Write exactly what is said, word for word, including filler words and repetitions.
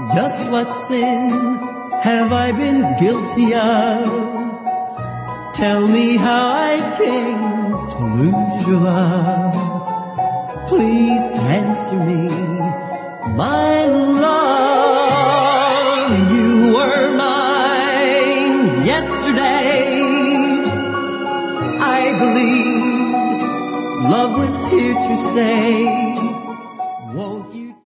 Just what sin have I been guilty of? Tell me how I came to lose your love. Please answer me, my love. You were mine yesterday. I believed love was here to stay.